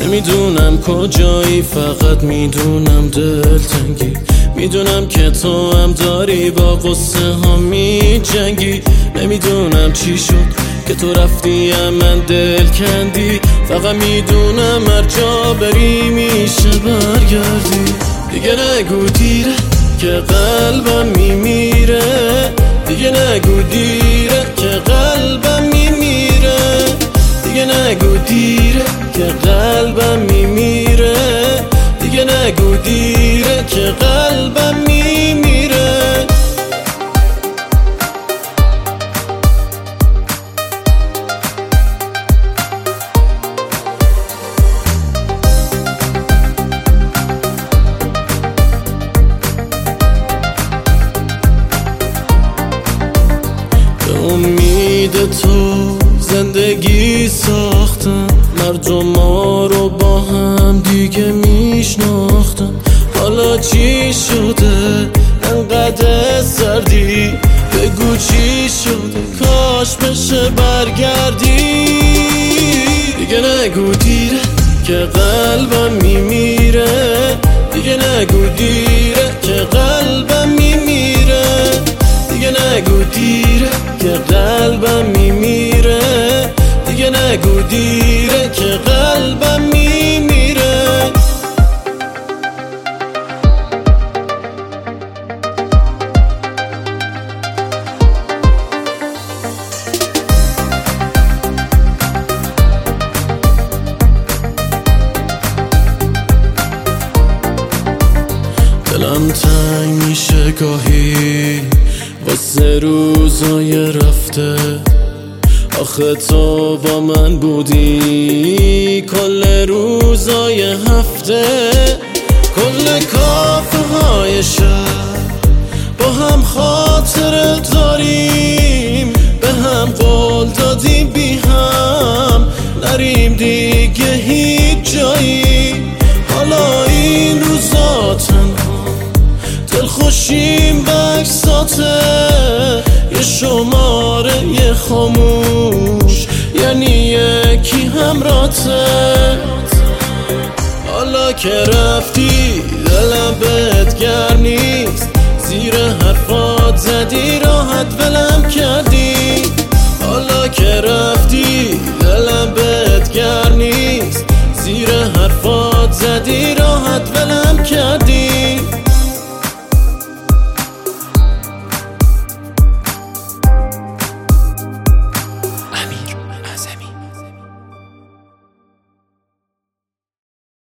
نمیدونم کجایی، فقط میدونم دلتنگی. میدونم که تو هم داری با قصه ها میجنگی. نمیدونم چی شد که تو رفتی من دل کندی. فقط میدونم هر جا بری میشه برگردی. دیگه نگو دیره که قلبم میمیره. دیگه نگو دیره که قلبم میمیره. دیگه نگو دیره که قلبم میمیره. دیگه نگو دیره که قلبم میمیره. به امید تو زندگی ساختم، مردما رو با هم دیگه میشناختم. حالا چی شده انقدر سردی؟ بگو چی شده، کاش بشه برگردی. دیگه نگو دیره که قلبم میمیره. دیگه نگو دیره که قلبم میمیره. دیگه نگو دیره که قلبم میمیره. دیگه نگو دیره که قلبم میمیره. دلم تنگ میشه گاهی واسه روزای رفته. آخه تو با من بودی کل روزای هفته. کل کافه های شهر با هم خاطره داریم. به هم قول دادیم بی هم نریم دیگه هیچ جایی. حالا این روزا تنها دلخوشیم بکساته. یه شماره یه خاموش یعنی یکی همراته. حالا که رفتی دلم بهت گرم نیست. زیر حرفات زدی راحت ولم کردی.